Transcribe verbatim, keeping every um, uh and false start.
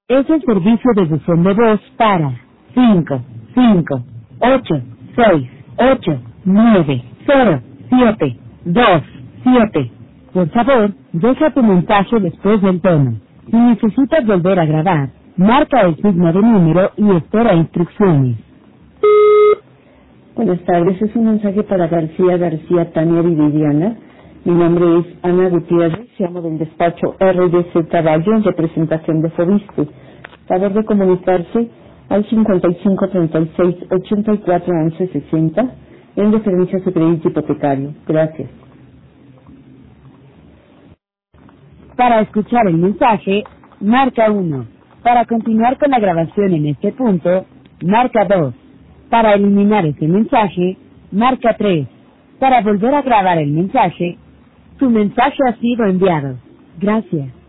Es el servicio de buzón de voz para cinco cinco ocho seis ocho nueve cero siete dos siete. Por favor, deja tu mensaje después del tono. Si necesitas volver a grabar, marca el signo de número y espera instrucciones. Buenas tardes, es un mensaje para García García, Tania y Viviana. Mi nombre es Ana Gutiérrez, llamo del despacho R D C Caballo en representación de Fobiste. Favor de comunicarse al cincuenta y cinco treinta y seis ochenta y cuatro once sesenta en referencia a su crédito hipotecario. Gracias. Para escuchar el mensaje, marca uno. Para continuar con la grabación en este punto, marca dos. Para eliminar este mensaje, marca tres. Para volver a grabar el mensaje, tu mensaje ha sido enviado. Gracias.